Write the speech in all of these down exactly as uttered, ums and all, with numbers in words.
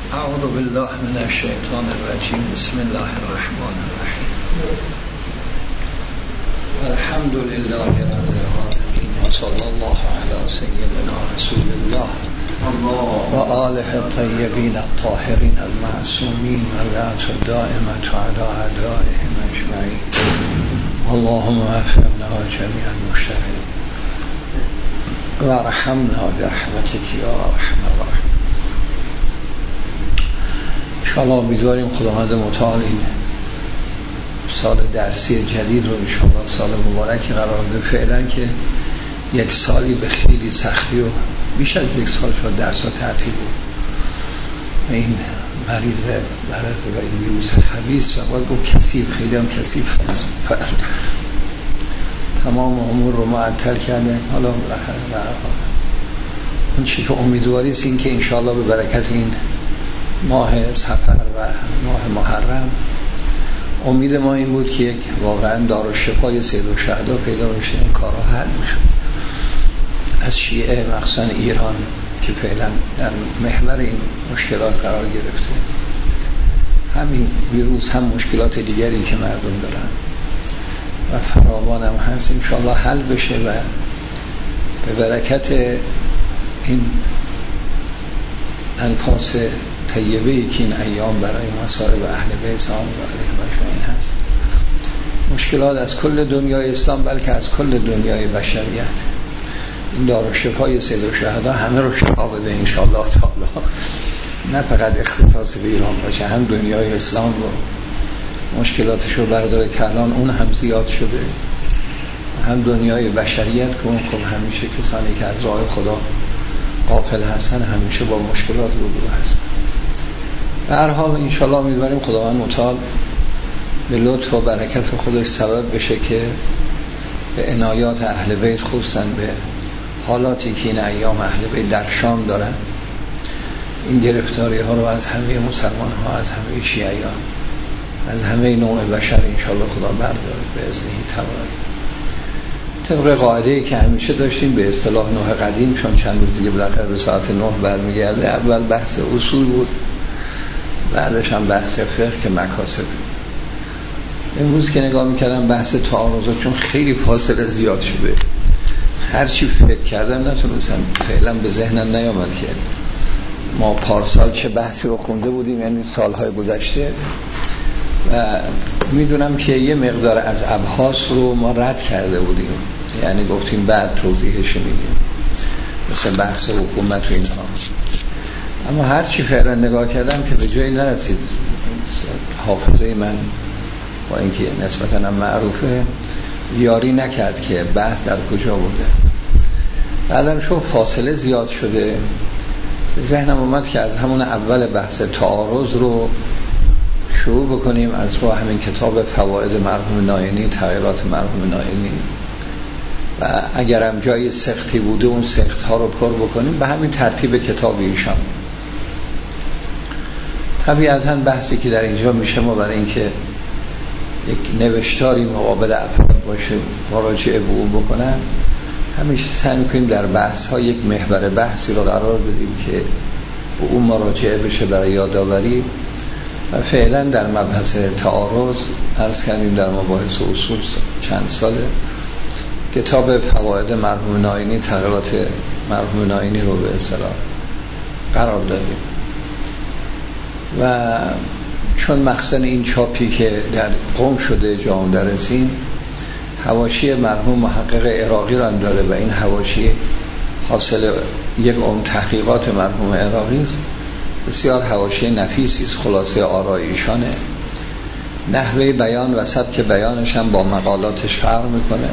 اعوذ بالله من الشیطان الرجیم. بسم الله الرحمن الرحیم. الحمد لله رب العالمین و صلی الله علی سیدنا رسول الله و آله الطیبین الطاهرین المعصومین و لعنت دائمة علی اعدائهم اجمعین. اللهم وفقنا جمیع المشتغلین و ارحمنا برحمتک یا ارحم الراحمین. انشاءالله امیدواریم خداوند متعال این سال درسی جدید رو انشاءالله سال مبارکی قرار بده. فعلا که یک سالی به خیلی سختی و بیش از یک سال شد درس ها تعطیل بود. این مریض مرض و این ویروس خبیث و باید گفت کثیف، خیلی هم کثیف هست، تمام امور رو معطل کرده. حالا اون چی که امیدواری است این که انشاءالله به برکت این ماه صفر و ماه محرم امید ما این بود که یک واقعا دار و شفای سید و شهدا پیدا بشه، این کارها حل میشه. از شیعه مخصوصا ایران که فعلا در محور این مشکلات قرار گرفته، همین ویروس هم مشکلات دیگری که مردم دارن و فراوان هم هست، انشاءالله حل بشه و به برکت این انفاس طیبه‌ای که این ایام برای مصائب اهل بیت آن و علیهم اجمعین هست، مشکلات از کل دنیای اسلام بلکه از کل دنیای بشریت، این دار و شفای سید و شهدا همه رو شفا بده انشاءالله تعالی، نه فقط اختصاص به ایران باشه، هم دنیای اسلام رو مشکلاتش رو برداره که الان اون هم زیاد شده، هم دنیای بشریت که اون خب همیشه کسانی که از راه خدا غافل هستن همیشه با مشکلات روبرو هستن. به هر حال انشاءالله امیدواریم خداوند متعال به لطف و برکت خودش سبب بشه که به عنایات اهل بیت خصوصا به حالاتی که این ایام اهل بیت در شام دارن، این گرفتاری ها رو از همه مسلمان ها، از همه شیعیان، از همه نوع بشر انشاءالله خدا برداره به اذنه تعالی. طبق قاعده‌ای که همیشه داشتیم به اصطلاح نه قدیم، چون چند روز دیگه بالاخره به ساعت نه برمیگرده، اول بحث اصول بود، بعدش هم بحث فقه که مکاسب. امروز که نگاه میکردم بحث تعارض، چون خیلی فاصله زیاد شده، هرچی فکر کردم نتونستم، فعلا به ذهنم نیامد که ما پارسال چه بحثی رو خونده بودیم، یعنی سالهای گذشته، و میدونم که یه مقدار از ابحاث رو ما رد کرده بودیم، یعنی گفتیم بعد توضیحش میدیم، مثل بحث حکومت و اینها. اما هرچی فعلا نگاه کردم که به جایی نرسید، حافظه من با اینکه نسبتاً هم معروفه یاری نکرد که بحث در کجا بوده. بعدم چون فاصله زیاد شده به ذهنم اومد که از همون اول بحث تعارض رو شروع بکنیم، از رو همین کتاب فواید مرحوم ناینی، تغییرات مرحوم ناینی، و اگرم جای سختی بوده اون سخت ها رو پر بکنیم به همین ترتیب کتاب ایشان. طبیعتاً بحثی که در اینجا میشه ما برای اینکه یک نوشتاری مقابل افراد باشه مراجعه به اون بکنن، همیشه سعی کنیم در بحث ها یک محور بحثی رو قرار بدیم که به اون مراجعه بشه برای یادآوری. و فعلا در مبحث تعارض عرض کردیم در مباحث اصول چند ساله کتاب فواید مرحوم ناینی، تغییرات مرحوم ناینی رو به اصطلاح قرار دادیم. و چون مقصد این چاپی که در قم شده جا مدرسین حواشی مرحوم محقق عراقی رو هم داره و این حواشی حاصل یک عمر تحقیقات مرحوم عراقی است، بسیار حواشی نفیسی است، خلاصه آراء ایشانه، نحوه بیان و سبک بیانش هم با مقالاتش فرق میکنه،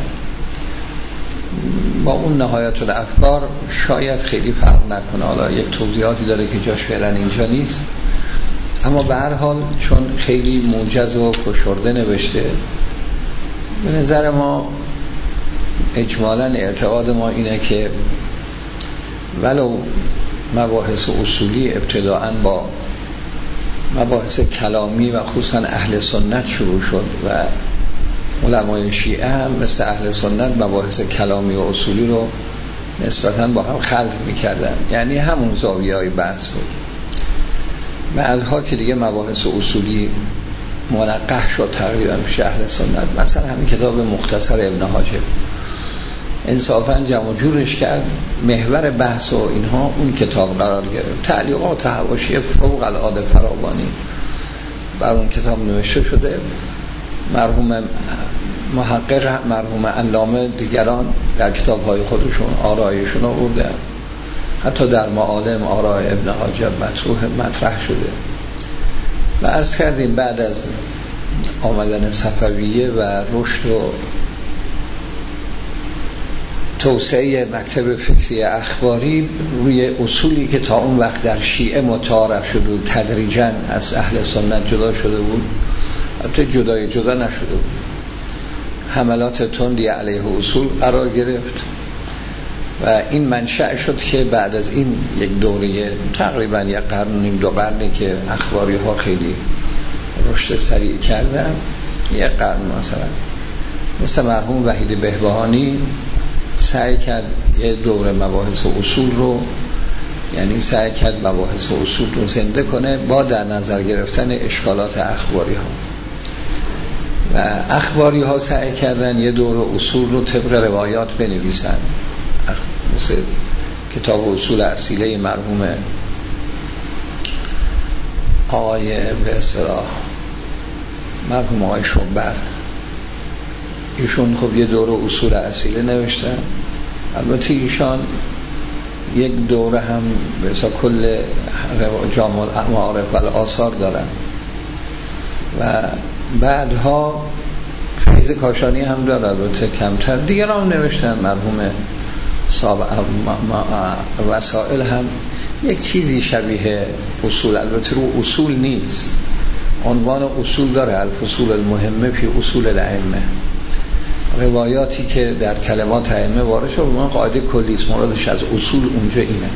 با اون نهایت الافکار شاید خیلی فرق نکنه. حالا یک توضیحاتی داره که جاش فعلا اینجا نیست، اما به هر حال چون خیلی موجز و فشرده نوشته، به نظر ما اجمالاً اعتقاد ما اینه که ولو مباحث اصولی ابتداءً با مباحث کلامی و خصوصا اهل سنت شروع شد و علمای شیعه هم مثل اهل سنت مباحث کلامی و اصولی رو نسبتاً با هم خلط می‌کردن، یعنی همون زاویه‌های بحث بود. بعدها که دیگه مباحث اصولی منقح شد تقریبا پیش اهل سنت، مثلا همین کتاب مختصر ابن حاجب انصافا جمع جورش کرد، محور بحث و اینها اون کتاب قرار گرفت، تعلیقات حواشی فوق العاده فراوانی بر اون کتاب نوشته شده. مرحوم محقق مرحوم علامه دیگران در کتاب‌های خودشون آرایشون آورده، حتی در معالم آرای ابن حاجب مطروح مطرح شده. و عرض کردیم بعد از آمدن صفویه و رشد و توسعه مکتب فکری اخباری روی اصولی که تا اون وقت در شیعه متعارف شده بود تدریجاً از اهل سنت جدا شده بود، البته جدای جدا نشده بود، حملات تندی علیه اصول قرار گرفت و این منشأ شد که بعد از این یک دوره تقریبا یک قرن نیم دو قرنی که اخباری ها خیلی رشد سریع کردن، یک قرن مثلا مثل مرحوم وحید بهبهانی سعی کرد یه دوره مباحث اصول رو، یعنی سعی کرد مباحث اصول رو زنده کنه با در نظر گرفتن اشکالات اخباری ها. و اخباری ها سعی کردن یه دوره اصول رو طبق روایات بنویسن، مثل کتاب اصول اصیله مرحوم آقای به اصطلاح مرحوم آقای شنبر، ایشون خب یه دوره اصول اصیله نوشتن. البته ایشان یک دوره هم به اصطلاح کل جامع المعارف و آثار دارن و بعدها فیض کاشانی هم داره، البته کمتر. دیگران نوشتن، مرحوم صاحب وسائل هم یک چیزی شبیه اصول، البته رو اصول نیست، عنوان اصول داره، الفصول المهمه فی اصول الائمه، روایاتی که در کلمات ائمه وارد شده اون قاعده کلی است، مرادش از اصول اونجا اینه.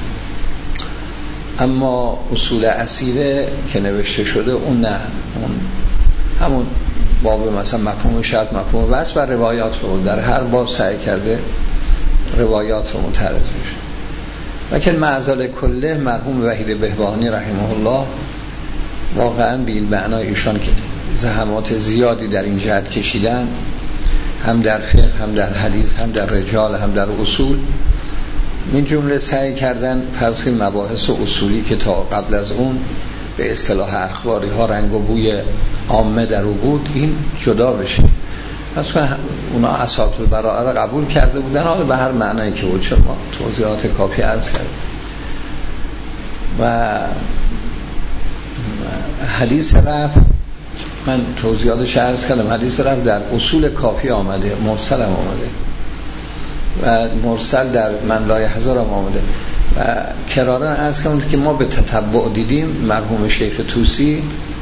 اما اصول اصیله که نوشته شده اون نه، اون همون باب مثلا مفهوم شرط، مفهوم وصف و روایات رو در هر باب سعی کرده روایات رو متعرض بشه. لکن معزال کله مرحوم وحید بهبهانی رحمه الله واقعا به این معنای ایشان که زحمات زیادی در این جهت کشیدن، هم در فقه، هم در حدیث، هم در رجال، هم در اصول، این جمله سعی کردن فرض کنیم مباحث اصولی که تا قبل از اون به اصطلاح اخباری ها رنگ و بوی عامه در او بود این جدا بشه. پس اونا اساطیر البراءه را قبول کرده بودن، حالا به هر معنایی که بود، چون ما توضیحات کافی عرض کردیم. و حدیث رفع من توضیحاتش عرض کردم، حدیث رفع در اصول کافی آمده، مرسل هم آمده و مرسل در من لا یحضر هم آمده و کرارا عرض کردم که ما به تتبع دیدیم مرحوم شیخ طوسی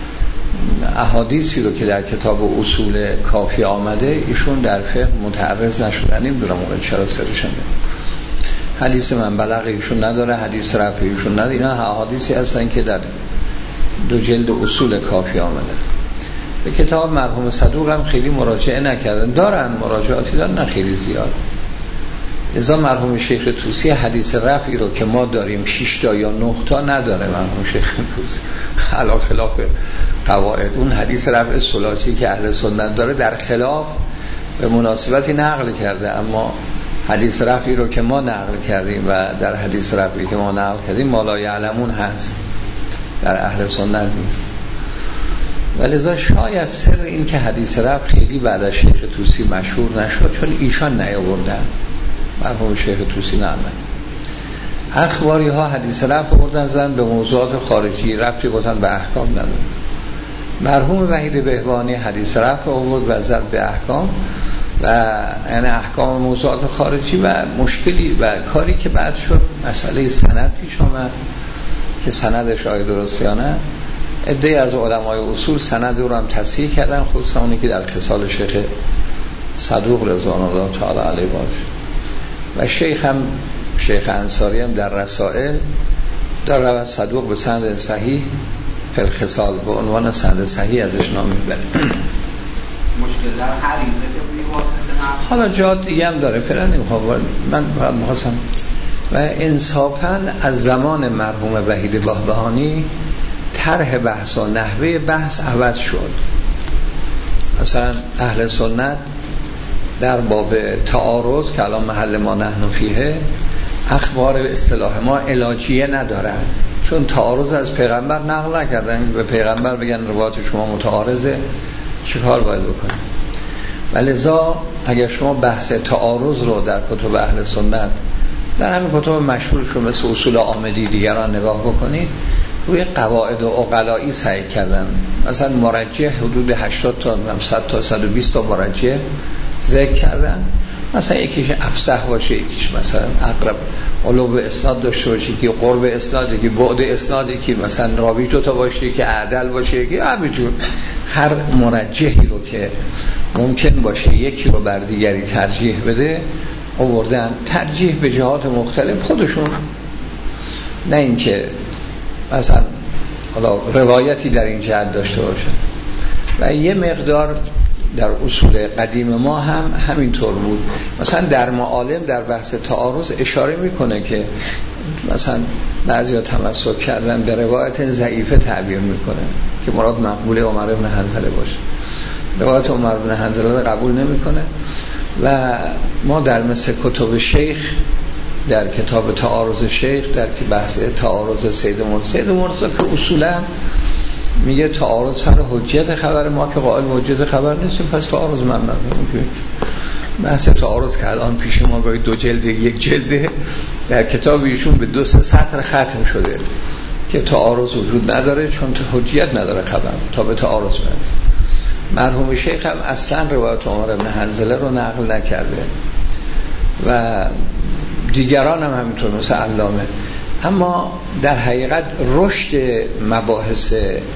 احادیثی رو که در کتاب اصول کافی آمده ایشون در فقه متعرض نشدن. نمیدونم اون چرا سرشون حدیث من بلغ ایشون نداره، حدیث رفع ایشون نداره، اینا احادیثی هستن که در دو جلد اصول کافی آمده. به کتاب مرحوم صدوق هم خیلی مراجعه نکردن، دارن مراجعاتی دارن نه خیلی زیاد. ازا مرحوم شیخ طوسی حدیث رفعی رو که ما داریم شش تا یا نه تا نداره مرحوم شیخ طوسی، علا خلاف قواعد. اون حدیث رفع ثلاثی که اهل سنت داره در خلاف به مناسبتی نقل کرده، اما حدیث رفعی رو که ما نقل کردیم و در حدیث رفعی که ما نقل کردیم ما لا یعلمون هست، در اهل سنت نیست. ولذا شاید سر این که حدیث رفع خیلی بعد از شیخ طوسی مشهور نشد چون ایشان نیاوردن، مرحوم شیخ طوسی نه. اخباری ها حدیث رفع آوردن زن به موضوعات خارجی، رفعی گفتن به احکام نداره. مرحوم وحید بهبهانی حدیث رفع آورد و زد به احکام و یعنی احکام موضوعات خارجی و مشکلی و کاری که بعد شد مسئله سند پیش آمد که سندش آیا درست یا نه. عده‌ای از علمای اصول سند رو هم تصحیح کردن، خصوصا اونی که در خصال شیخ صدوق رضوان الله تعالی علیه باشه و شیخ هم شیخ انصاری هم در رسائل در رواه صدوق به سند صحیح فی الخصال به عنوان سند صحیح ازش نام میبره. مشکل در حریزه که واسطه حالا جات دیگه هم داره فعلا نمیخوام من فقط می‌خواستم. و انصافا از زمان مرحوم وحید بهبهانی طرح بحث و نحوه بحث عوض شد. مثلا اهل سنت در باب تعارض که الان محل ما نحن فیه، اخبار اصطلاح ما علاجیه ندارن، چون تعارض از پیغمبر نقل نکردن. به پیغمبر بگن روایت شما متعارضه، چیکار باید بکنیم؟ ولذا اگر شما بحث تعارض رو در کتب اهل سنت، در همین کتب مشهورشون مثل اصول آمدی دیگران نگاه بکنید، روی قواعد و عقلایی سعی کردن. مثلا مرجح حدود هشتاد تا صد تا صد و بیست تا مرجح ذکر کردن. مثلا یکیش افصح باشه، یکیش مثلا اقرب علو اسناد داشته باشه، که قرب اسناد، که بعد اسناد، که مثلا راوی دو تا باشه، که عدل باشه، که همینجور هر مرجحی رو که ممکن باشه یکی رو بر دیگری ترجیح بده آوردن. ترجیح به جهات مختلف خودشون، نه اینکه مثلا حالا روایتی در این جهت داشته باشه. و یه مقدار در اصول قدیم ما هم همینطور بود. مثلا در معالم در بحث تعارض اشاره میکنه که مثلا بعضیا تمسک کردن به روایت ضعیفه تعبیر میکنه که مراد مقبول عمر بن حنظله باشه. روایت عمر بن حنظله رو قبول نمیکنه. و ما در مثل کتب شیخ، در کتاب تعارض شیخ، در که بحث تعارض سید مرتضی سید مرتضی که اصولا میگه تعارض هر حجت خبر ما که قائل حجت خبر نیستیم، پس تعارض من ندارم. بحث تعارض که الان پیش ما گاهی دو جلده یک جلده در کتاب ایشون به دو سه سطر ختم شده که تعارض وجود نداره، چون حجت نداره خبر تا به تعارض برسه. مرحوم شیخ هم اصلا روایت عمر بن حنظله رو نقل نکرده و دیگران هم همینطور مثل علامه. اما در حقیقت رشد مباحث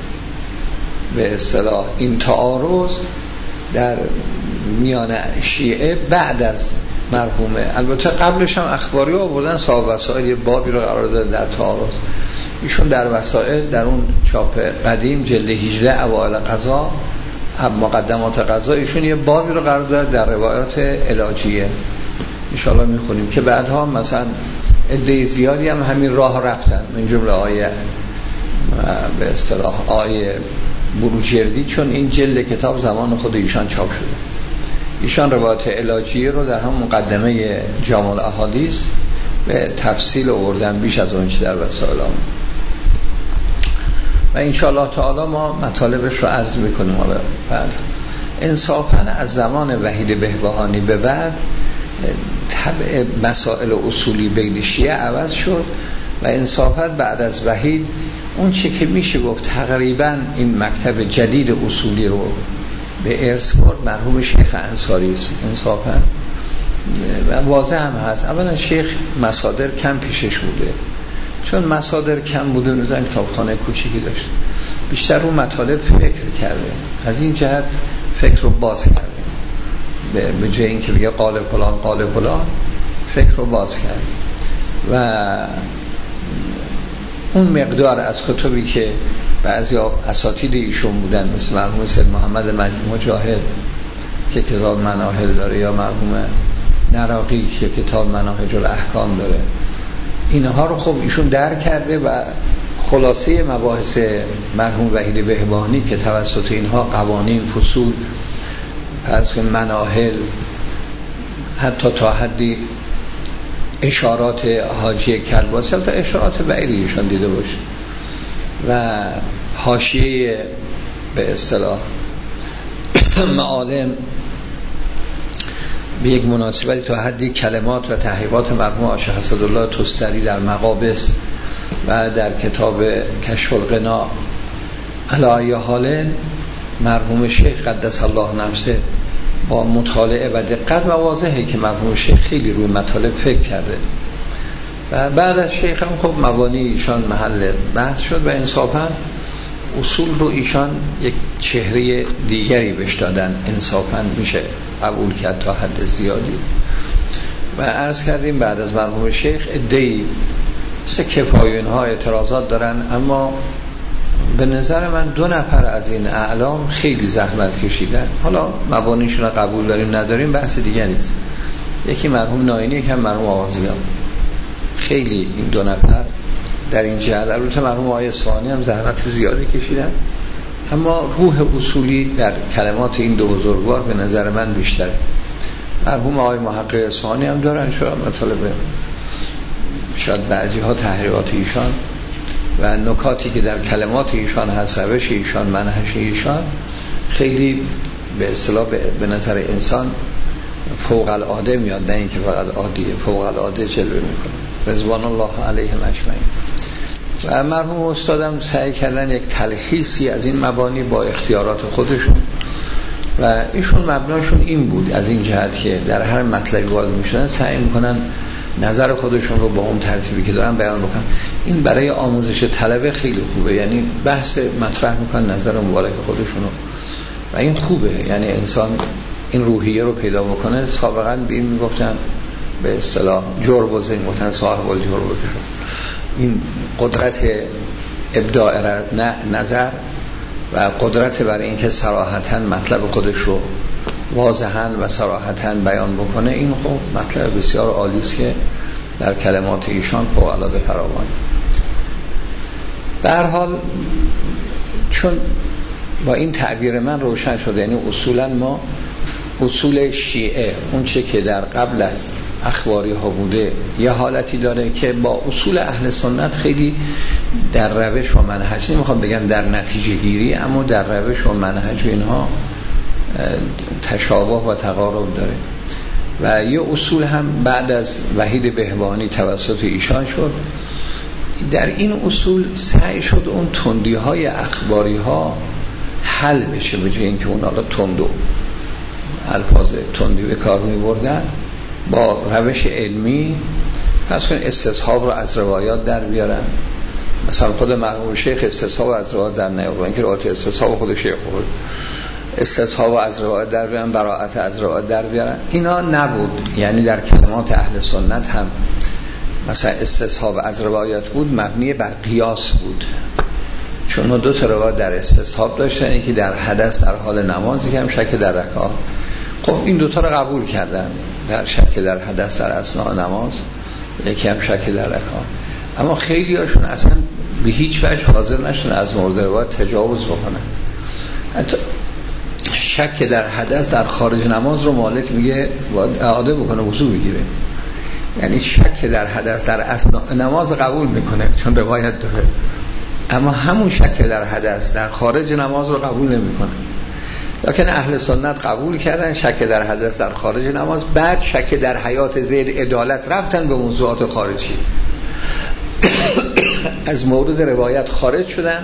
به اصطلاح این تعارض در میان شیعه بعد از مرحومه، البته قبلش هم اخباری آوردن، صاحب وسائل بابی رو قرار داد در تعارض. ایشون در وسائل در اون چاپ قدیم جلد هجده اوائل قضا، مقدمات قضا، ایشون یه بابی رو قرار داد در روایات علاجیه، انشاءالله میخونیم که بعدها مثلا عده زیادی هم همین راه رفتن، من جمله آیه به اصطلاح آیه بروجردی، چون این جلد کتاب زمان خود ایشان چاپ شده. ایشان روایات علاجیه رو در هم مقدمه جامع الاحادیث به تفصیل آوردن بیش از اون چه در وسائل آمد. و انشاءالله تعالی ما مطالبش رو عرض میکنیم. حالا بعد انصافا از زمان وحید بهبهانی به بعد طبع مسائل اصولی بین شیعه عوض شد و انصافا بعد از وحید اون چه که میشه گفت تقریبا این مکتب جدید اصولی رو به ارث برد مرحوم شیخ انصاری است. انصافا و واضح هم هست، اولا شیخ مصادر کم پیشش بوده، چون مصادر کم بوده نظام کتابخانه کوچیکی داشت، بیشتر رو مطالب فکر کرده، از این جهت فکر رو باز کرده، به جای اینکه بگه قال فلان قال فلان فکر رو باز کرد. و اون مقدار از کتبی که بعضی اساتید ایشون بودن مثل مرحوم سید محمد مجاهد که کتاب مناهل داره، یا مرحوم نراقی که کتاب مناهج الاحکام داره، اینها رو خب ایشون درک کرده و خلاصه مباحث مرحوم وحید بهبهانی که توسط اینها قوانین، فصول، فرض کن مناهل، حتی تا حدی اشارات حاجی کلباسی، تا اشارات بعیری ایشان دیده باشه و حاشیه به اصطلاح معالم به یک مناسبتی تا حدی کلمات و تحقیقات مرحوم عاشق اسدالله تستری در مقابس و در کتاب کشف الغنا. علی حال مرحوم شیخ قدس الله نفسه با مطالعه و دقت و واضحه که مرحوم شیخ خیلی روی مطالب فکر کرده و بعد از شیخ هم خب مبانی ایشان محل بحث شد و انصافا اصول رو ایشان یک چهره دیگری بهش دادن، انصافا میشه قبول کرد تا حد زیادی. و عرض کردیم بعد از مرحوم شیخ عده‌ای سه کفایون ها اعتراضات دارن، اما به نظر من دو نفر از این اعلام خیلی زحمت کشیدن. حالا مبانیشون رو قبول داریم نداریم بحث دیگه نیست، یکی مرحوم ناینی، یکی هم مرحوم آغازیان. خیلی این دو نفر در این جهت. البته مرحوم آقای اصفهانی هم زحمت زیادی کشیدن، اما روح اصولی در کلمات این دو بزرگوار به نظر من بیشتره. مرحوم آقای محقق اصفهانی هم دارن شاید مطالب شاید بعضی ها تحقیقات ایشان و نکاتی که در کلمات ایشان هست، روش ایشان، منهج ایشان خیلی به اصطلاح به نظر انسان فوق العاده میاد، نه اینکه فقط عادیه، فوق العاده جلوه میکنه رضوان الله علیهم اجمعین. و مرحوم استادم سعی کردن یک تلخیصی از این مبانی با اختیارات خودشون و ایشون مبناشون این بود از این جهت که در هر مطلبی وارد میشدن سعی میکنن نظر خودشون رو با اون ترتیبی که دارن بیان بکنن. این برای آموزش طلبه خیلی خوبه، یعنی بحث مطرح میکنن نظر مبارک خودشون رو و این خوبه، یعنی انسان این روحیه رو پیدا بکنه. سابقا به این میگفتن به اصطلاح جربوزه، گفتن صاحب الجربوزه هست، این قدرت ابداع نظر و قدرت برای اینکه صراحتاً مطلب خودش رو واضحاً و صراحتاً بیان بکنه. این خب مطلب بسیار عالی است که در کلمات ایشان فوق العاده فراوان. به هر حال چون با این تعبیر من روشن شده، یعنی اصولاً ما اصول شیعه اون چه که در قبل از اخباری ها بوده یه حالتی داره که با اصول اهل سنت خیلی در روش و منهج، نمیخوام بگم در نتیجه گیری، اما در روش و منهج اینها تشابه و تقارب داره. و یه اصول هم بعد از وحید بهبهانی توسط ایشان شد. در این اصول سعی شد اون تندی های اخباری ها حل بشه، به جای اینکه اون حالا تندو الفاظ تندی به کار می بردن، با روش علمی پس کنید استصحاب رو از روایات در بیارن. مثلا خود مرحوم شیخ استصحاب از روایات در نیاورد، اینکه روایت استصحاب خود شیخ خود استصحاب از روایات در بیارن، براءت از روایات در بیارن. اینا نبود، یعنی در کلمات اهل سنت هم مثلا استصحاب از روایات بود مبنی بر قیاس بود، چون دو تا روایت در استصحاب داشتن، یکی در حدث در حال نمازی که هم شک در رکعات. خب این دوتا رو قبول کردن، در شک در حدث در اثناء نماز، یکی هم شک در رکعات. اما خیلی هاشون اصلا به هیچ وجه حاضر نشدن از مورد روایت تجاوز بکنن. حتی شک در حدث در خارج نماز رو مالک میگه باید اعاده بکنه، وضو بگیره. یعنی شک در حدث در اثناء نماز قبول میکنه چون روایت داره، اما همون شک در حدث در خارج نماز رو قبول نمیکنه. لکن اهل سنت قبول کردن شک در حدث در خارج نماز، بعد شک در حیات زید عدالت رفتن به موضوعات خارجی از مورد روایت خارج شدن،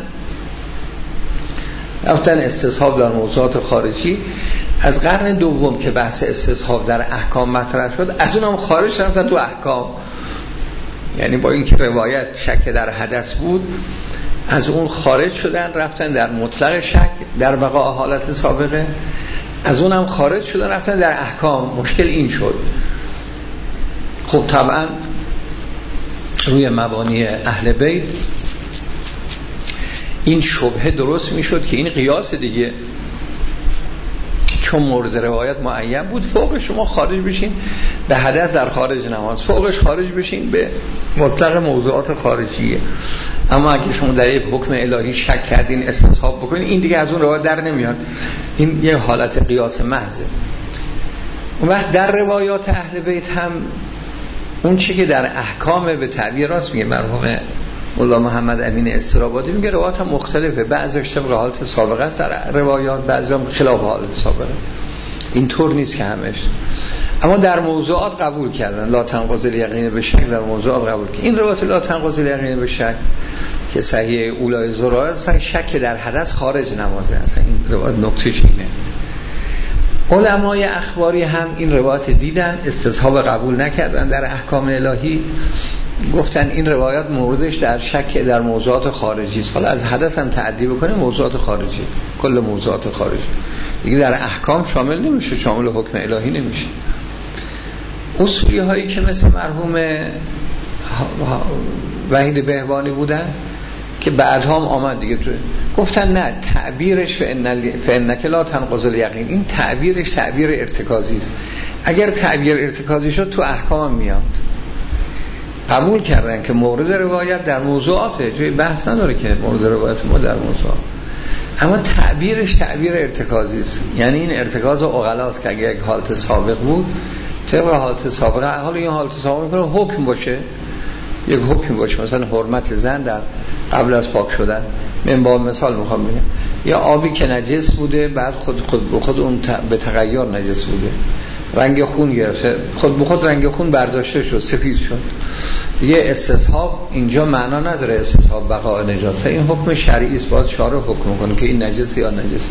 رفتن استصحاب در موضوعات خارجی. از قرن دوم که بحث استصحاب در احکام مطرح شد، از اونم خارج رفتن تو احکام، یعنی با اینکه روایت شک در حدث بود از اون خارج شدن، رفتن در مطلق شک در بقاء حالت سابقه، از اونم خارج شدن رفتن در احکام. مشکل این شد خب طبعا روی مبانی اهل بیت این شبهه درست میشد که این قیاس دیگه، چون مورد روایت معین بود، فوق شما خارج بشین به حدث در خارج نماز، فوقش خارج بشین به مطلق موضوعات خارجیه. اما اگه شما در یک حکم الهی شک کردین استصحاب بکنین، این دیگه از اون روایت در نمیاد، این یه حالت قیاس محضه. اون وقت در روایات اهل بیت هم اون چی که در احکام به تعبیر راست میگه مرحوم مولا محمد امین استرابادی، میگه روایات هم مختلفه، بعضیش طبق حالت سابقه است در روایات، بعضی هم خلاف حالت سابقه، اینطور نیست که همش. اما در موضوعات قبول کردن لا تنقضی الیقین به شک، در موضوعات قبول کردن این روایت لا تنقضی الیقین به شک که صحیح اولای زرار است، شک در حدث خارج نمازه. اصلا این روایت نکتهش اینه. علمای اخباری هم این روایت دیدن، استصحاب قبول نکردن در احکام الهی، گفتن این روایت موردش در شک در موضوعات خارجی است، حالا از حدث هم تعدی بکنه موضوعات خارجی، کل موضوعات خارجی دیگه در احکام شامل نمیشه، شامل حکم الهی نمیشه. اصولی هایی که مثل مرحوم وحید بهبهانی بودن که بعدها هم آمد دیگه تو گفتن نه، تعبیرش فإنک لا تنقض الیقین، این تعبیرش تعبیر ارتکازی است. اگر تعبیر ارتکازی شد تو احکام هم میاد. قبول کردن که مورد روایت در موضوعاته، جای بحث نداره که مورد روایت ما در موضوعات، اما تعبیرش تعبیر ارتکازی است. یعنی این ارتکاز عقلاست که اگه یک حالت سابق بود طبق حالت سابقه، حالا این حالت سابق میکنه حکم باشه، یک حکم باشه، مثلا حرمت زن در قبل از پاک شدن. من با مثال میخوام بگم یا آبی که نجس بوده بعد خود خود به خود اون به تغییر نجس بوده، رنگ خون گرفته، خود به خود رنگ خون برداشته شد، سفید شد، دیگه استصحاب اینجا معنا نداره، استصحاب بقاء نجاسه. این حکم شرعی است، باید شارع حکم کنه که این نجس یا نجسه.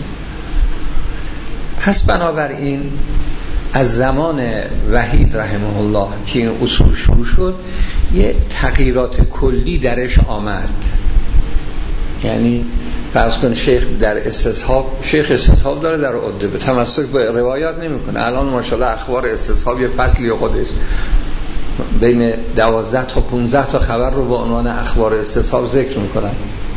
پس بنابراین از زمان وحید رحمه الله که این اصول شروع شد یه تغییرات کلی درش آمد. یعنی فرض کن شیخ در استصحاب، شیخ استصحاب داره در عده، به تمسک به روایات نمیکنه. الان ماشاءالله اخبار استصحاب یه فصلی خودش بین دوازده تا پانزده تا خبر رو با عنوان اخبار استصحاب ذکر میکنن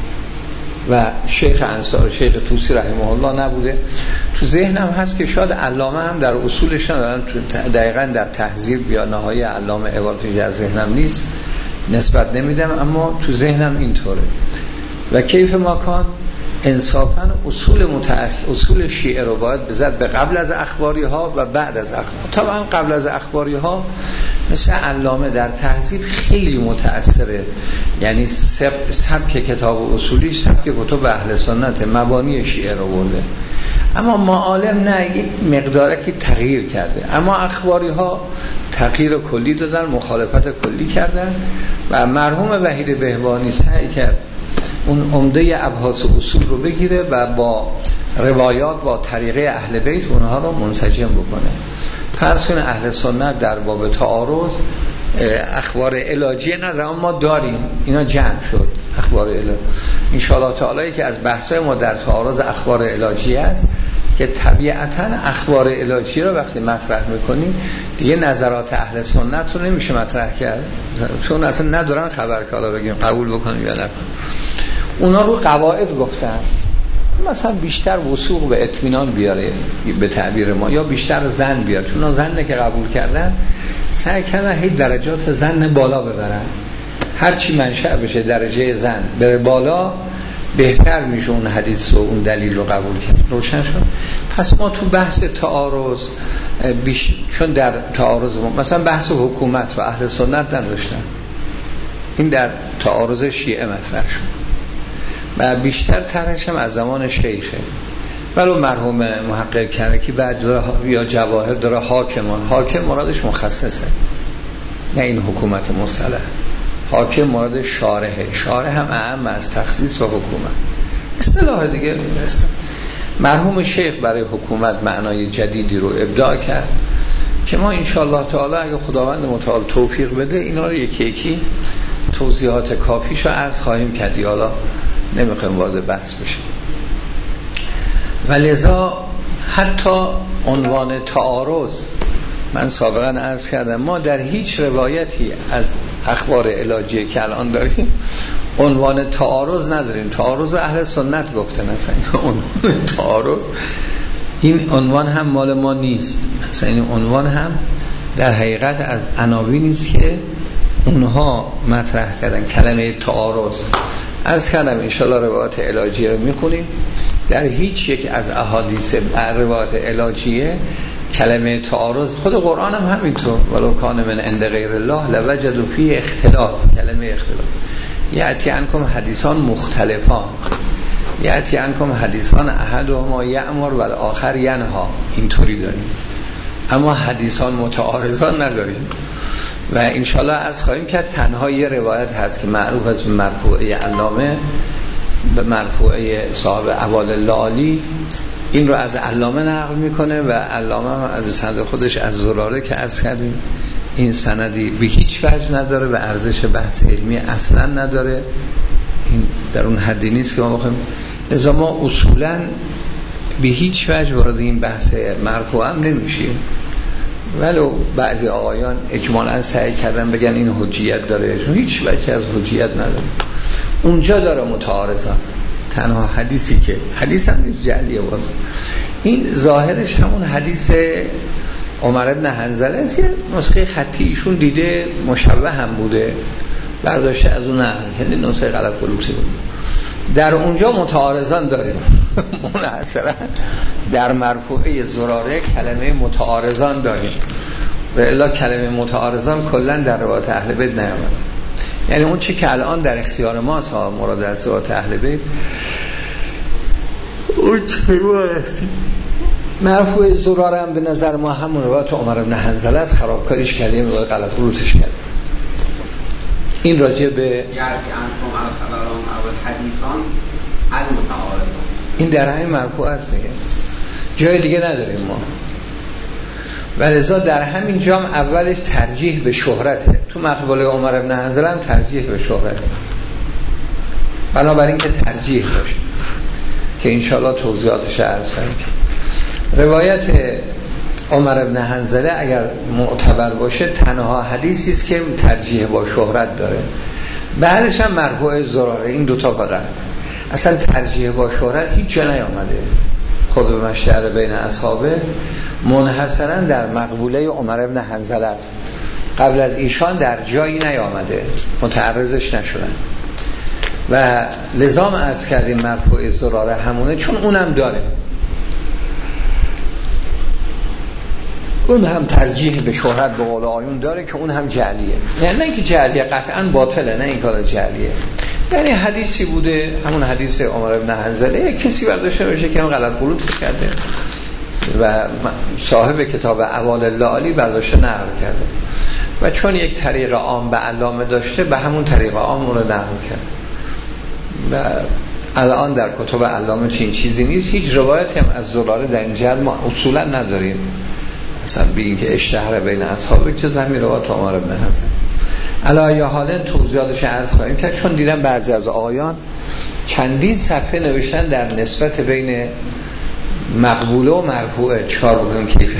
و شیخ انصاری، شیخ طوسی رحمه الله نبوده. تو ذهنم هست که شاید علامه هم در اصولش ندارن، دقیقاً در تهذیب یا نهایی علامه عبارتی در ذهنم نیست، نسبت نمیدم، اما تو ذهنم اینطوره. و کیف ماکان انصافاً اصول متأخر، اصول شیعه رو باید بزد به قبل از اخباری ها و بعد از اخبار. طبعا قبل از اخباری ها مثل علامه در تهذیب خیلی متأثره، یعنی سبک کتاب اصولیش سبک کتب اهل سنت، مبانی شیعه رو برده، اما معالم نه، یک مقدارکی تغییر کرده. اما اخباری ها تغییر کلی دادن، مخالفت کلی کردن و مرحوم وحید بهبانی سعی کرد اون عمده ابحاث اصول رو بگیره و با روایات با طریقه اهل بیت اونها رو منسجم بکنه. فرض کن اهل سنت در باب تعارض اخبار علاجیه نداره، اما ما داریم، اینا جمع شد اخبار علاجی ان شاء الله تعالی که از بحثای ما در تعارض اخبار علاجیه است که طبیعتاً اخبار علاجی رو وقتی مطرح میکنیم دیگه نظرات اهل سنت رو نمیشه مطرح کرد، چون اصلا ندارن خبر که حالا بگیم قبول بکنیم یا نکنیم. اونا رو قواعد گفتن، مثلا بیشتر وثوق به اطمینان بیاره به تعبیر ما، یا بیشتر زن بیاره، چون زنه که قبول کردن سعی کردن هی درجات زن بالا ببرن، هرچی منشأ بشه درجه زن بره بالا بهتر میشه اون حدیث و اون دلیل رو قبول کرد. روشن شد. پس ما تو بحث تعارض بیش... چون در تعارض ما مثلا بحث حکومت و اهل سنت نداشتن، این در تعارض شیعه مطرح شد و بیشتر طرحش هم از زمان شیخه. ولو مرحوم محقق کنکی بعد یا جواهر داره حاکمان، حاکم مرادش مخصصه نه این حکومت مصطلح، حاکم مراد شارحه، شارح هم اعم از تخصیص و حکومت اصطلاح دیگه. مرحوم شیخ برای حکومت معنای جدیدی رو ابداع کرد که ما انشاءالله تعالی اگه خداوند متعال توفیق بده اینا رو یکی یکی توضیحات کافیش رو عرض خواهیم کردی، حالا نمیخوایم وارد بحث بشیم. و لذا حتی عنوان تعارض من سابقا عرض کردم ما در هیچ روایتی از اخبار علاجی که الان داریم عنوان تعارض نداریم. تعارض اهل سنت گفتن، اصلا عنوان تعارض این عنوان هم مال ما نیست، اصلا این عنوان هم در حقیقت از عناوینی نیست که اونها مطرح کردن. کلمه تعارض عرض کردم انشاءالله روایات علاجیه رو میخونیم، در هیچ یک از احادیث روایات علاجیه کلمه تعارض، خود قرآن هم همینطور، ولو کان من عند غیر الله لوجدوا فیه اختلاف، کلمه اختلاف، یأتی عنکم حدیثان مختلفان، یأتی عنکم حدیثان احدهما یأمر و الاخر ینها، اینطوری داریم، اما حدیثان متعارضان نداریم. و انشاءالله از خواهیم که تنها یه روایت هست که معروف از مرفوعه علامه به مرفوعه صاحب احوال اللالی، این رو از علامه نقل میکنه و علامه هم از سند خودش از زراره که عرض کردیم این سندی به هیچ وجه نداره و ارزش بحث علمی اصلا نداره، این در اون حدی نیست که ما بخوایم. لذا ما اصولا به هیچ وجه وارد این بحث مرفوع هم نمیشیم، ولو بعضی آقایان اجمالاً سعی کردن بگن این حجیت داره، چون هیچ وجه از حجیت نداره. اونجا داره متعارضان، تنها حدیثی که حدیث هم نیست جعلیه، باز این ظاهرش همون حدیث عمر بن حنظله است، یه نسخه خطی ایشون دیده مشوه هم بوده، برداشته از اون نقل کرده، نسخه غلط غلوطی بود. در اونجا متعارضان داریم منحصرا در مرفوعه زراره کلمه متعارضان داریم و الا کلمه متعارضان کلا در روایت اهل بیت نیامده. یعنی اون چی که الان در اختیار ماست مراد از روایت اهل بیت، اون چی مرفوع زراره هم به نظر ما همون روایت عمر بن حنظله است، خرابکاریش کردیم و غلط غلوطش کردیم. این راجع به یعنی انتم الخبران اول حدیثان المتعارضان، این در همین مرفوع است دیگه، جای دیگه نداریم ما. ولذا در همین جام اولش ترجیح به شهرته، تو مقبوله عمر بن حنظله هم ترجیح به شهرته، بنابراین که ترجیح باشه که انشاءالله توضیحاتش عرض کنیم. روایت عمر بن حنظله اگر معتبر باشه تنها حدیثی است که ترجیح با شهرت داره، بعدش هم مرفوع زراره، این دوتا فقط. اصلا ترجیح با شهرت هیچ جا نیامده. خود به مشتهر بین اصحابه منحصرا در مقبوله عمر بن حنظله است، قبل از ایشان در جایی نیامده، متعرضش نشدن و لزام عرض کردیم مرفوع زراره همونه، چون اونم داره، اون هم ترجیح به شهرت به قول آیون داره که اون هم جعلیه. یعنی نه اینکه جعلیه قطعا باطله، نه این کار جعلیه، یعنی حدیثی بوده، همون حدیث عمر بن حنظله، کسی برداشته باشه که غلط غلوط کرده و صاحب کتاب احوال اللعالی برداشته نقل کرده و چون یک طریق عام به علامه داشته به همون طریق عام اون رو نقل کرد و الان در کتب علامه چین چیزی نیست. هیچ روایتی هم از زراره در این جهت ما اصولا نداریم، مثلا بگیم که اشتهر بین اصحابه که زمین روایت عمر بن حنظله. علی حالا توضیحاتش عرض کنیم که چون دیدم بعضی از آقایان چندین صفحه نوشتن در نسبت بین مقبوله و مرفوعه، چکار بکنیم کیف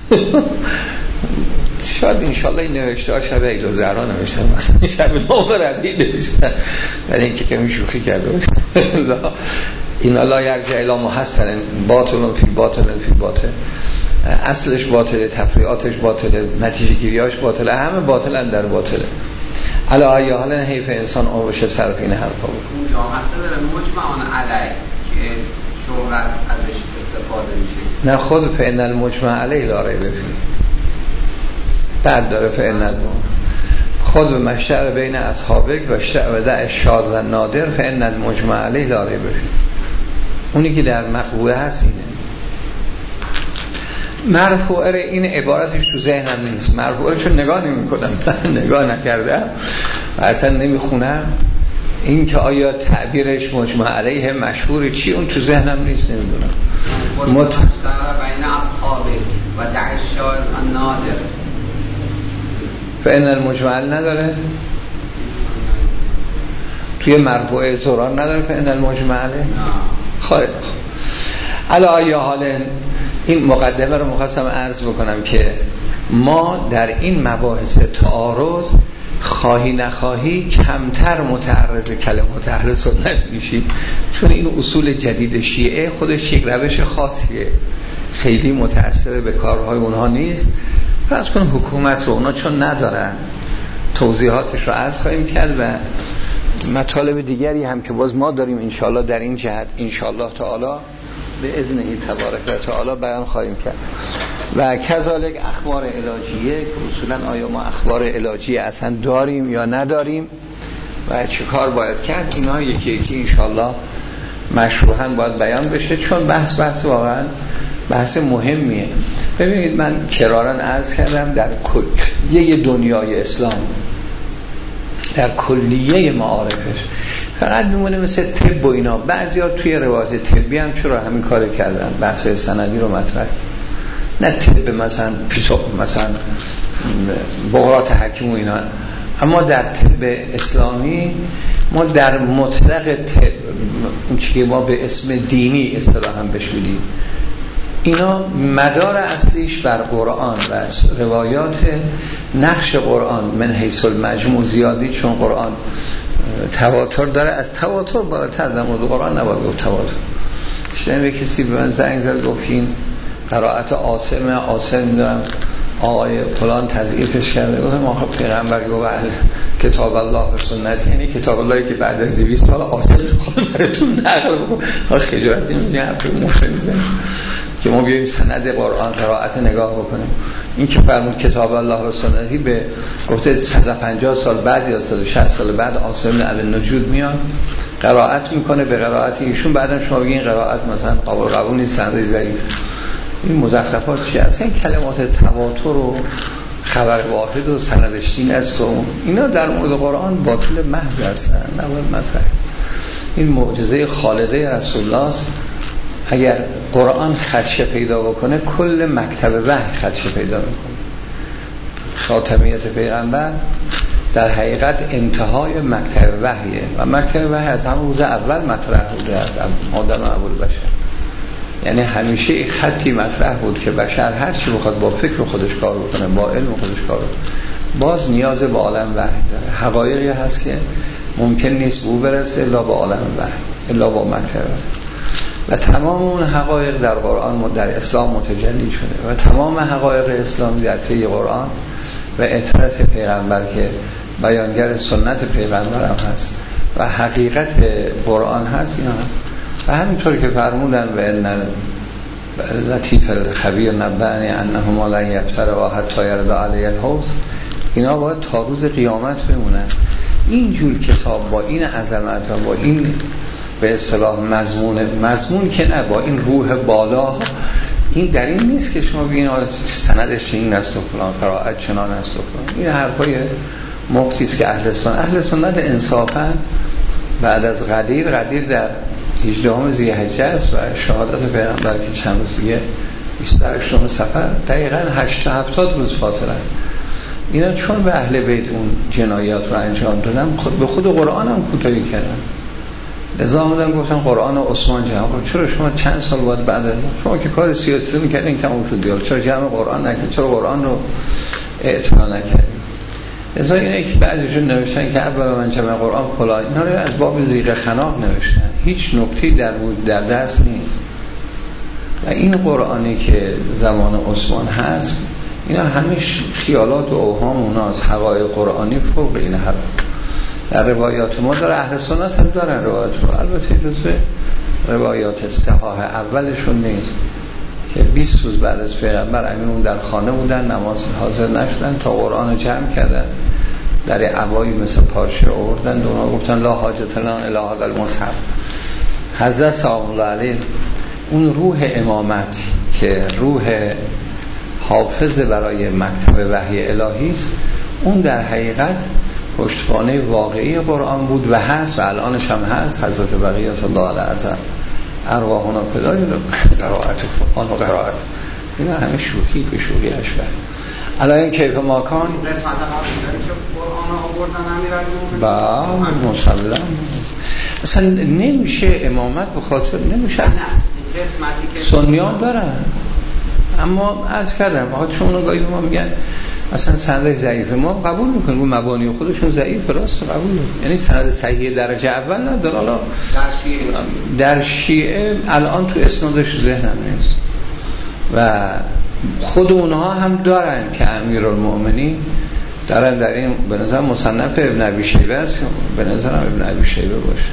شاید انشالله این نوشته ها شبه ایلو زهرا نوشتن، مثلا شبه نام ربی نوشتن، ولی اینکه کمی شوخی کرده باشن این لا یرجع الی محسن باطل فی باطل فی باطل، اصلش باطله، تفریعاتش باطله، نتیجه گیریاش باطله، همه باطلن در باطله. علی ای حال حیف انسان آوشه صرف این حرفا بکنه. اونجا حتی داره مجمعان علی که شهرت ازش استفاده میشه، نه خود فإن المجمع علیه لا ریب فیه، بعد داره فإن خود به مشتر بین اصحابک و دع شاذ نادر فإن المجمع علیه لا ریب فیه، اونی که در مقبوله هست اینه. مرفوعه این عبارتش تو ذهنم نیست، مرفوعه چون نگاه نمی کنم نگاه نکردم و اصلا نمی خونم، این که آیا تعبیرش مجمع علیه مشهور چی اون تو ذهنم نیست، نمیدونم. مت... بین اصحابه و دع شاذ النادر فإن المجمع نداره توی مرفوعه زرار نداره فإن المجمع علیه خواهد. علی ای حال این مقدمه رو می‌خواستم عرض بکنم که ما در این مباحث تعارض خواهی نخواهی کمتر متعرض کلمات اهل سنت میشیم، چون این اصول جدید شیعه خودش یک روش خاصیه، خیلی متأثر به کارهای اونها نیست. فرض کن حکومت رو اونا چون ندارن توضیحاتش رو عرض خواهیم کرد و مطالب دیگری هم که باز ما داریم انشالله در این جهت انشالله تعالی به اذنه تبارک و تعالی بیان خواهیم کرد. و کذالک اخبار علاجیه که اصولا آیا ما اخبار علاجیه اصلا داریم یا نداریم و چه کار باید کرد، اینها یکی یکی انشالله مشروحاً باید بیان بشه، چون بحث بحث واقعا بحث مهمیه. ببینید من کراراً عرض کردم در کلیه دنیای اسلام، در کلیه معارفش فقط میمونه مثل طب و اینا، بعضیا توی روایت طبی هم چرا همین کار کردن، بحث سندی رو مطرح، نه طب مثلا پیسو مثلا بغرات حکیم و اینا، اما در طب اسلامی ما در مطلق طب اون چیزی که ما به اسم دینی اصطلاحاً بهش میدیم، اینا مدار اصلیش بر قرآن و روایات نقش قرآن من حیث المجموع زیادی، چون قرآن تواتر داره، از تواتر بالاتر در مورد قرآن نباید گفت تواتر. شنیدم به کسی به من زنگ زد گفت این قرائت عاصم عاصم میدونم آقای فلان تضعیفش کرده، گفتم آخه پیغمبر گفت کتاب الله و سنت، یعنی کتاب اللهی که بعد از دویست سال عاصم خودم براتون نقل بکنم. خجالت نمیدونی حرف مفت میزنیم که ما بیاییم سند قرآن قرائت نگاه بکنیم. این که فرمود کتاب الله و سنتی به گفته صد و پنجاه سال بعد یا صد و شصت سال بعد عاصم بن ابی النجود میاد قرائت میکنه به قرائت ایشون، بعدم شما بگین قرائت مثلا قابل قبول نیست، سند ضعیف. این مزخرفات چیه؟ اصلا این کلمات تواتر و خبر واحد و سندش این است و اینا در مورد قرآن باطل محض هستن، نباید مطرح. این معجزه خالده رسول الله است. اگر قرآن خدشه پیدا بکنه کل مکتب وحی خدشه پیدا میکنه. خاتمیت پیغمبر در حقیقت انتهای مکتب وحیه و مکتب وحی از همون روز اول مطرح بوده از آدم ابوالبشر. یعنی همیشه این خطی مطرح بود که بشر هر چی بخواد با فکر خودش کار بکنه، با علم خودش کار بکنه، باز نیاز به عالم وحی داره. حقایقی هست که ممکن نیست به او برسه الا با عالم وحی، الا با مکتب وحی. و تمام اون حقایق در قرآن در اسلام متجلی شده و تمام حقایق اسلامی در طی قرآن و اطاعت پیغمبر که بیانگر سنت پیغمبر هم هست و حقیقت قرآن هست، اینا هست. و همینطور که فرمودن و ان لطیف الخبیر نبأنی انه ما لن یفتروا حتی یرد علی الحوض، اینا باید تا روز قیامت بمونن. این جور کتاب با این عظمت و با این به اصطلاح مضمون مضمون که نه، با این روح بالا، این در این نیست که شما بگین سندش این است و فلان قرائت چنان است و فلان. این حرفای مفتی است که اهل سنت اهل سنت انصافا بعد از غدیر غدیر در هجدهم ذی‌حجه است و شهادت پیغمبر که چند روز دیگه بیست و هشتم سفر دقیقاً هشتاد هفتاد روز فاصله است. اینا چون به اهل بیت اون جنایات رو انجام دادن خود به خود قرآن هم کوتاهی کردن. لذا آمدن گفتن قرآن و عثمان جمع. چرا شما چند سال بعد بعد از شما که کار سیاسی رو میکردین تموم شد دیگه، چرا جمع قرآن نکردین؟ چرا قرآن رو اعتنا نکردین؟ لذا اینه که بعضیشون نوشتن که اول من جمع قرآن فلان، اینا رو از باب زیغ خناق نوشتن، هیچ نکته‌ای در در دست نیست. و این قرآنی که زمان عثمان هست اینا همش خیالات و اوهام اوناست. حقایق قرآنی فوق این حرف در روایات ما داره. اهل سنت هم دارن روایات رو، البته جزء روایات استحاح اولشون نیست که بیست روز بعد از پیغمبر امیرون در خانه بودن، نماز حاضر نشدن تا قرآن رو جمع کردن، در عبایی مثل پارچه آوردن، دونا گفتن لا حاجت لنا الی هذا المصحف. حضرت سلام الله علیه اون روح امامت که روح حافظ برای مکتب وحی الهی است، اون در حقیقت پشتوانه واقعی قرآن بود و هست و الانش هم هست. حضرت بقیت الله العظم ارواحنا فدای قرائت قرآن و قرائت، اینا همه شوخی به شوخی اشبه. الان کیف ماکان قسمت ما شده که قرآن آوردن امیرالمومنین با مسلم اصلا نمیشه امامت به خاطر نمیشه. سنیان دارن اما از کردم ها چون اونو گاهی ما میگن مثلا سند ضعیفه، ما قبول میکنیم و مبانی خودشون ضعیف، راست قبول میکنیم. یعنی سند صحیح درجه اول نداره. حالا در شیعه در شیعه الان تو اسنادش ذهنم نیست و خود اونها هم دارن که امیرالمومنین دارن در این به نظر مصنف ابن ابی شیبه است، به نظرم ابن ابی شیبه باشه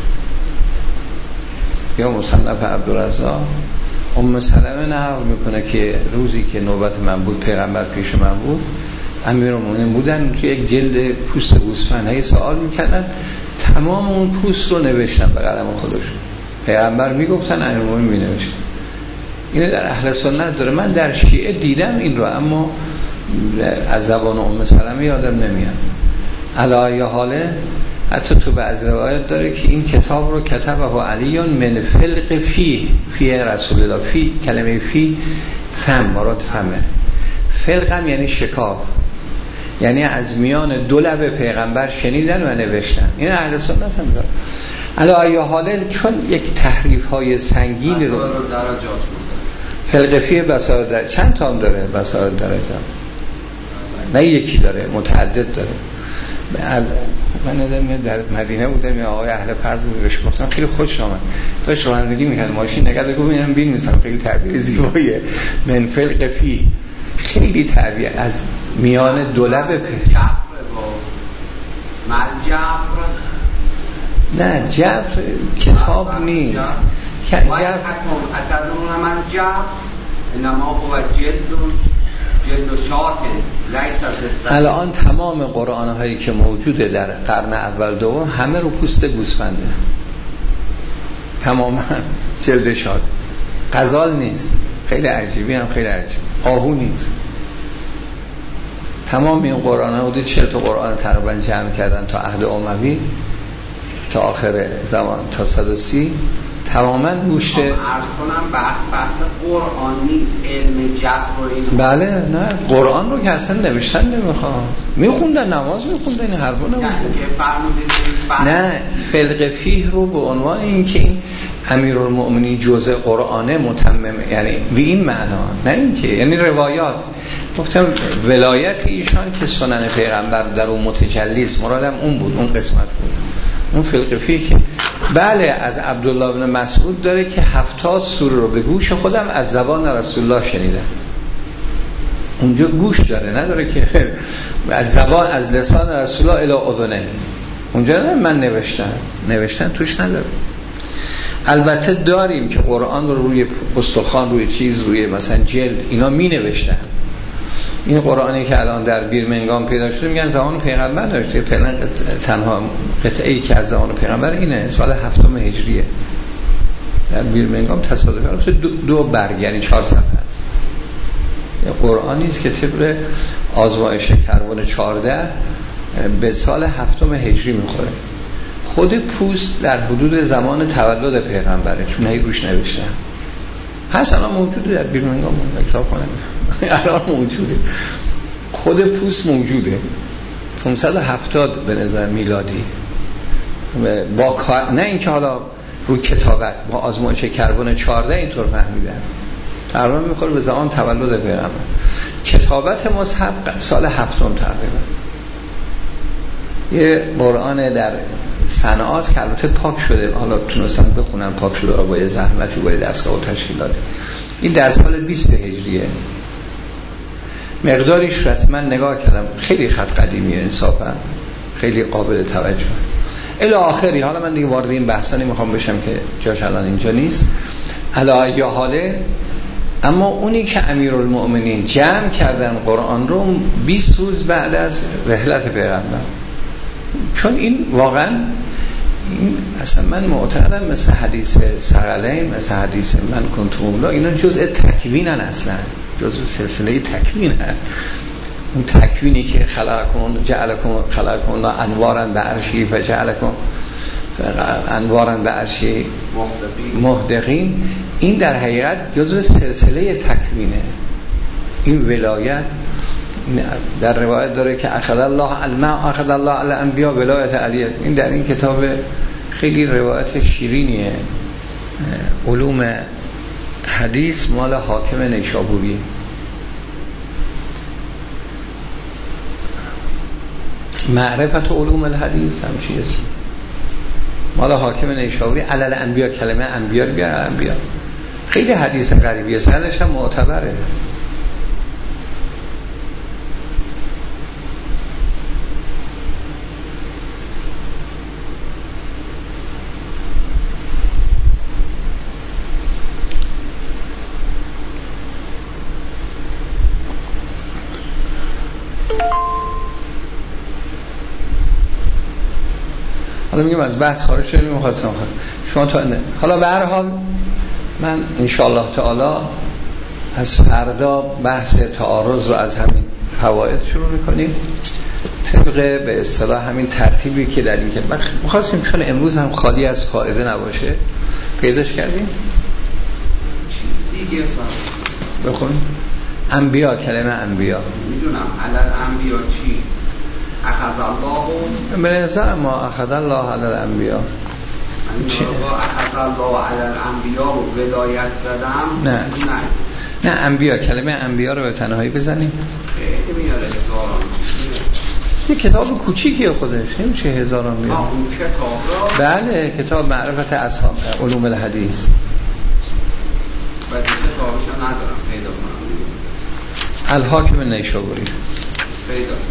یا مصنف عبدالرزاق. ام سلمه نقل میکنه که روزی که نوبت من بود پیغمبر پیش من بود، امیرالمومنین بودن توی یک جلد پوست گوسفند سوال میکردن، تمام اون پوست رو نوشتن به قلم خودشون، پیغمبر میگفتن امیرالمومنین مینوشتن. اینه در اهل سنت داره. من در شیعه دیدم این رو اما از زبان ام سلمه یادم نمیاد. علی حاله حتی تو بعضی روایت داره که این کتاب رو کتبه و علیون من فلق فی فی رسول الله. فی کلمه فی فم مراد فمه، فلق هم یعنی شکاف، یعنی از میان دو لب پیغمبر شنیدن و نوشتن. این اهل سنت هم داره. علی حاله چون یک تحریف های سنگین رو فلق فی بساط چند تا هم داره، بساط درجه نه یکی داره، متعدد داره. من ندم در مدینه بودم یا آقای اهل فضل بود بهش گفتم خیلی خوش آمد داشت رانندگی میکرد ماشین نگرد گفت اینم بین میسم خیلی تعبیر زیباییه من فلق فی خیلی تعبیر از میان دولب جعفر با مل جعفر نه جعفر کتاب نیست جعفر اتدرون من جعفر انما هو جلد جلد شاکن لیس الان تمام قرآن هایی که موجوده در قرن اول دوم همه رو پوست گوسفنده تماما جلد شاد غزال نیست خیلی عجیبی هم خیلی عجیب آهو نیست تمام این قرآن ها بوده چهل تا قرآن تقریبا جمع کردن تا عهد اموی تا آخر زمان تا صد و سی تماما گوشت عرض کنم بحث بحث قرآن نیست علم جبر و این بله نه قرآن رو که اصلا نوشتن نمیخواد میخوندن نماز میخوندن این حرفا نمیخوندن نه فلق فیه رو به عنوان این که این امیرالمؤمنین جزء قرآنه متمم یعنی به این معنا نه این که یعنی روایات گفتم ولایت ایشان که سنن پیغمبر در اون متجلیست مرادم اون بود اون قسمت بود اون فقه فیه که بله از عبدالله بن مسعود داره که هفتاد سوره رو به گوش خودم از زبان رسول الله شنیدم اونجا گوش داره نداره که از زبان از لسان رسول الله الی اذنه اونجا نه من نوشتم نوشتن توش نداره البته داریم که قرآن رو روی استخوان روی چیز روی مثلا جلد اینا می نوشتن این قرآنی که الان در بیرمنگام پیدا شده میگن زمان پیغمبر داشته تنها قطعه‌ای که از زمان پیغمبر اینه سال هفتم هجریه در بیرمنگام تصادفاً دو, دو برگ یعنی چهار صفحه است قرآنی است که طبق آزمایش کربن چهارده به سال هفتم هجری میخوره خود پوست در حدود زمان تولد پیغمبره چون هی روش نوشتن هست الان موجوده در بیرمنگام کتاب کنم الان موجوده خود پوست موجوده پانصد و هفتاد به نظر میلادی با کار... نه اینکه حالا رو کتابت با آزمایش کربن چهارده اینطور فهمیدن تقریبا میخوره به زمان تولد پیغمبر کتابت مصحف سال هفتم تقریبا یه قرآن در صنعات که البته پاک شده حالا تونستن بخونن پاک شده را با یه زحمتی با یه دستگاه و تشکیلاتی این در سال بیست هجریه مقداریش رسما نگاه کردم خیلی خط قدیمیه انصافا خیلی قابل توجه الی آخری حالا من دیگه وارد این بحثا نمیخوام بشم که جاش الان اینجا نیست الی یا حاله اما اونی که امیرالمؤمنین جمع کردن قرآن رو بیست روز بعد از رحلت پیغمبر چون این واقعا این اصلا من معتقدم مثل حدیث ثقلین مثل حدیث من کنت مولا اینا جزء تکوینن اصلا جزء سلسله تکوینن اون تکوینی که خلقکم جعلکم خلقکم الله انوارا به عرشی و جعلکم انوارا به عرشی محدقین این در حقیقت جزء سلسله تکوینه این ولایت در روایت داره که اخذ الله الماء اخذ الله علی الانبیاء ولایت علی این در این کتاب خیلی روایت شیرینیه علوم حدیث مال حاکم نیشابوری معرفت علوم الحدیث هم چی اسم مال حاکم نیشابوری علی الانبیاء کلمه انبیاء رو بیار انبیاء خیلی حدیث غریبیه سندش هم معتبره حالا میگم از بحث خارج شدیم میخواستم شما تا حالا به هر حال من انشاءالله تعالی از فردا بحث تعارض رو از همین فواید شروع میکنیم طبق به اصطلاح همین ترتیبی که در این که میخواستیم چون امروز هم خالی از قاعده نباشه پیداش کردیم چیز دیگه بخون انبیا کلمه انبیا میدونم علل انبیا چی اخذ الله به نظر ما اخذ الله علی الانبیا چی اخذ الله علی الانبیا و ولایت زدم نه نه انبیا کلمه انبیا رو به تنهایی بزنیم خیلی میاره هزاران یه کتاب کوچیکیه خودش، نمیشه هزاران بیان. اون کتاب را بله کتاب معرفت اصحاب علوم الحدیث. بعد کتابشو ندارم پیدا کنم. الحاکم نیشابوری پیداست.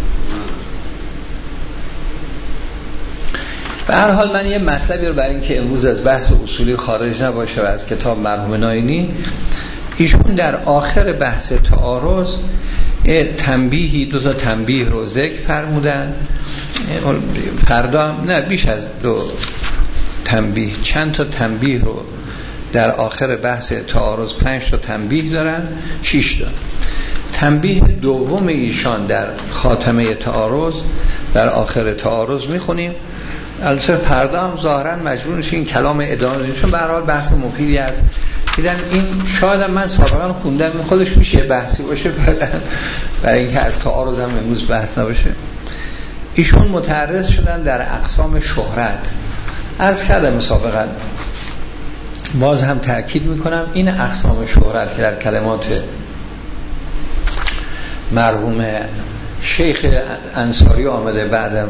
به هر حال من یه مطلبی رو برای اینکه امروز از بحث اصولی خارج نباشه و از کتاب مرحوم ناینی، ایشون در آخر بحث تعارض تنبیهی دو تا تنبیه رو ذکر فرمودن. فردا نه بیش از دو تنبیه، چند تا تنبیه رو در آخر بحث تعارض، پنج تا تنبیه دارن، شش تا. تنبیه دوم ایشان در خاتمه تعارض، در آخر تعارض میخونیم. البته فردا هم ظاهرا مجبور نشین کلام ادامه بدیم، چون به هر حال بحث مفیدی است. دیدم این شاید من سابقا خوندم، خودش میشه بحثی باشه برای اینکه از تعارض هم امروز بحث نباشه. ایشون متعرض شدن در اقسام شهرت. عرض کردم سابقا، باز هم تأکید میکنم، این اقسام شهرت که در کلمات مرحوم شیخ انصاری آمده، بعدم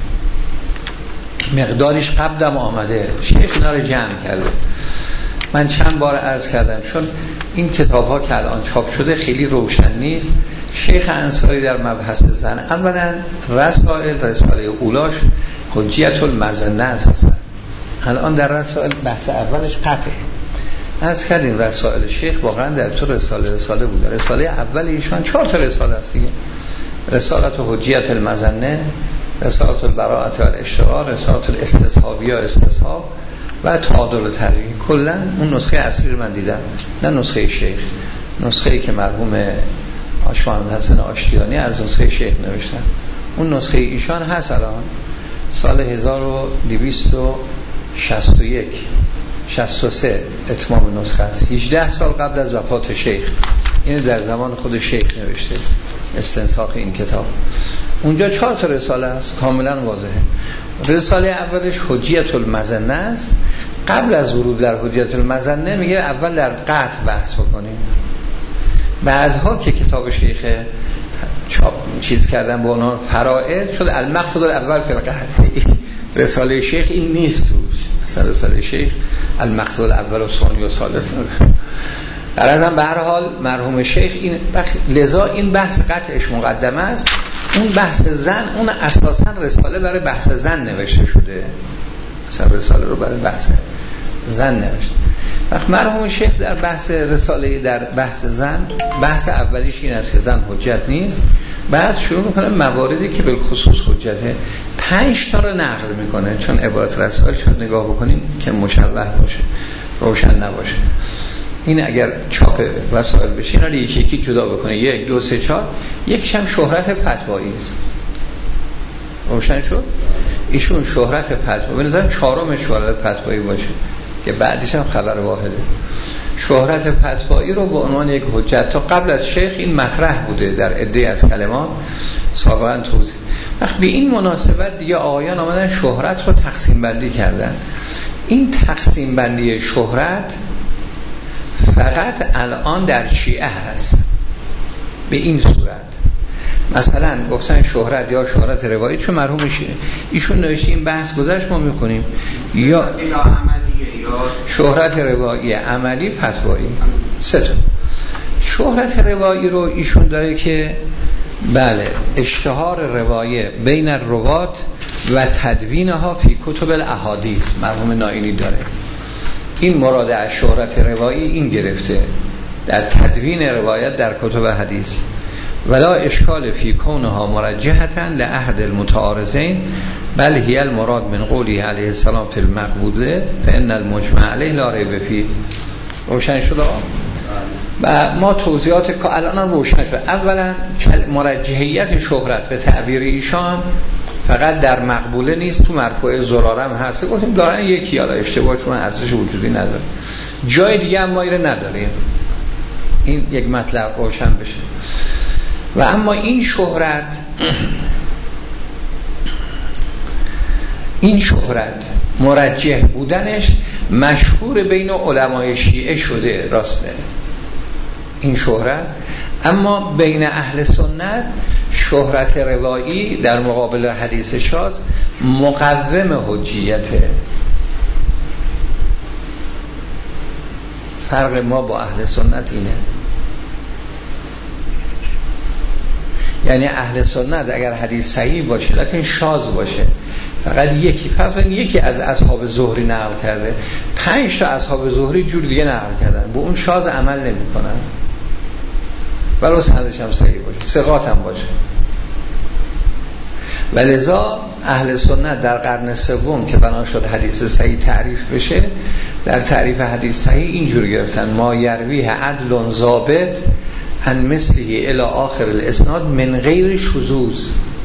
مقداریش قبلم آمده، شیخ اینا رو جمع کرده. من چند بار عرض کردم چون این کتاب ها که الان چاپ شده خیلی روشن نیست. شیخ انصاری در مبحث زن اولا رسائل، رساله اولاش حجیت المظنه اساسا، الان در رسائل بحث اولش قطعه. عرض کردیم رسائل شیخ واقعا در تو رساله رساله بود. رساله اول ایشان چهار تا رساله است دیگه: رسالت حجیت المظنه، رسالت البراءت و الاشتغال، رسالت الاستصحابیه و استصحاب و تعادل ترجیح. کلا اون نسخه اصلی رو من دیدم، نه نسخه شیخ، نسخه‌ای که مرحوم آش محمد حسن آشتیانی از نسخه شیخ نوشتن. اون نسخه ایشان هست الان سال هزار و دویست و شصت و یک شصت و سه اتمام نسخه است، هجده سال قبل از وفات شیخ. این در زمان خود شیخ نوشته استنساخ این کتاب. اونجا چهار تا رساله است، کاملا واضحه. رساله اولش حجیت المظنه است. قبل از ورود در حجیت المظنه میگه اول در قطع بحث بکنیم، بعدها که کتاب شیخ چاپ چیز کردن با عنوان فرائض شد المقصد الاول فی القطع. رساله شیخ این نیست توش، اصلا رساله شیخ المقصد الاول و ثانی و ثالث. در ازم به هر حال مرحوم شیخ این بخ... لذا این بحث قطعش مقدمه است. اون بحث زن، اون اساسا رساله برای بحث زن نوشته شده، اصلا رساله رو برای بحث زن نوشته. وقت مرحوم شیخ در بحث رساله در بحث زن، بحث اولیش این است که زن حجت نیست. بعد شروع میکنه مواردی که به خصوص حجته، پنج تا رو نقل میکنه، چون عبارت رسائل شد نگاه بکنیم که مشوه باشه، روشن نباشه. این اگر چاپ وسائل بشه اینا رو یکی یکی جدا بکنه، یک دو سه چهار. یکیش هم شهرت فتوایی است، روشن شد. ایشون شهرت فتوایی به نظر چهارم شهرت فتوایی باشه که بعدش هم خبر واحده. شهرت فتوایی رو به عنوان یک حجت تا قبل از شیخ این مطرح بوده در عده از کلمات، سابقا توضیح. وقت به این مناسبت دیگه آقایان آمدن شهرت رو تقسیم بندی کردن. این تقسیم بندی شهرت فقط الان در شیعه هست به این صورت. مثلا گفتن شهرت یا شهرت روایی، چون مرحوم شیعه ایشون نوشته این بحث گذشت ما میخونیم، یا شهرت روایی عملی فتوایی. سه تا شهرت روایی رو ایشون داره که بله اشتهار روایه بین الروات و تدوینها فی کتب الاحادیث، مرحوم ناینی داره. این مراد از شهرت روایی این گرفته در تدوین روایت در کتب حدیث. ولا اشکال فی کونها مرجحتا لأحد المتعارضین بل هی المراد من قولی علیه السلام فی المقبوضه فان المجمع علیه لا ریب فیه. روشن شد آقا؟ و ما توضیحات که الان روشن شد. اولا مرجحیت شهرت به تعبیر ایشان فقط در مقبوله نیست، تو مرفوع زرارم هست. گفتیم دارن یکی، حالا اشتباه چون ارزش وجودی نداره، جای دیگه هم ما اینو نداریم. این یک مطلب روشن بشه. و اما این شهرت این شهرت مرجح بودنش مشهور بین علمای شیعه شده، راسته این شهرت. اما بین اهل سنت شهرت روایی در مقابل حدیث شاذ مقوم حجیته. فرق ما با اهل سنت اینه. یعنی اهل سنت اگر حدیث صحیح باشه لکن شاذ باشه، فقط یکی پس یکی از اصحاب زهری نقل کرده، پنج تا اصحاب زهری جور دیگه نقل کردن، به اون شاذ عمل نمی کنن ولو سندش هم صحیح باشه، ثقات هم باشه. ولذا اهل سنت در قرن سوم که بنا شد حدیث صحیح تعریف بشه، در تعریف حدیث صحیح اینجور گرفتن: ما یرویه عدل ضابط عن مثله الی آخر الاسناد من غیر شذوذ.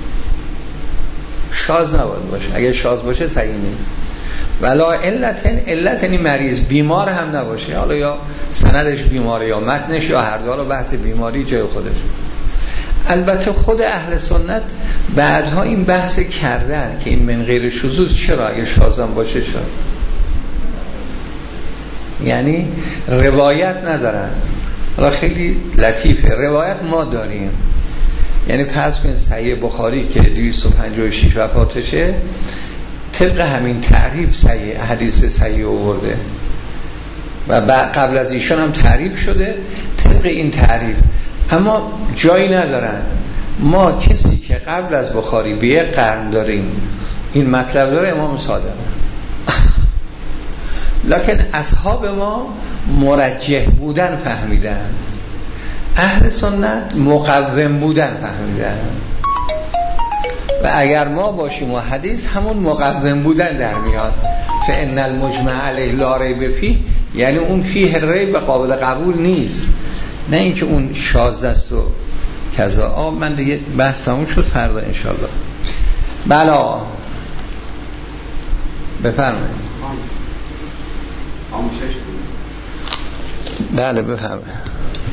شاذ نباید باشه، اگه شاذ باشه صحیح نیست. ولا علتن، علت یعنی مریض، بیمار هم نباشه، حالا یا سندش بیماره یا متنش یا هر دو، حالا بحث بیماری جای خودش. البته خود اهل سنت بعدها این بحث کردن که این من غیر شذوذ چرا اگه شاذم باشه چرا، یعنی روایت ندارن. حالا خیلی لطیفه، روایت ما داریم. یعنی فرض کنید صحیح بخاری که دویست و پنجاه و شش وفاتشه، طبق همین تعریف صحیح حدیث صحیح آورده و قبل از ایشان هم تعریف شده طبق این تعریف، اما جایی ندارن. ما کسی که قبل از بخاری به یک قرن داریم این مطلب داره امام صادق، لکن اصحاب ما مرجح بودن فهمیدن، اهل سنت مقوم بودن فهمیدن. و اگر ما باشیم و حدیث همون مقوم بودن در میاد، فان المجمع علیه لا ریب فیه، یعنی اون فیه ریب قابل قبول نیست، نه اینکه اون شاذ است و کذا. آه من دیگه بحث تموم شد، فردا انشالله. بلا بفرمایید. آموزش بله بفرمایید.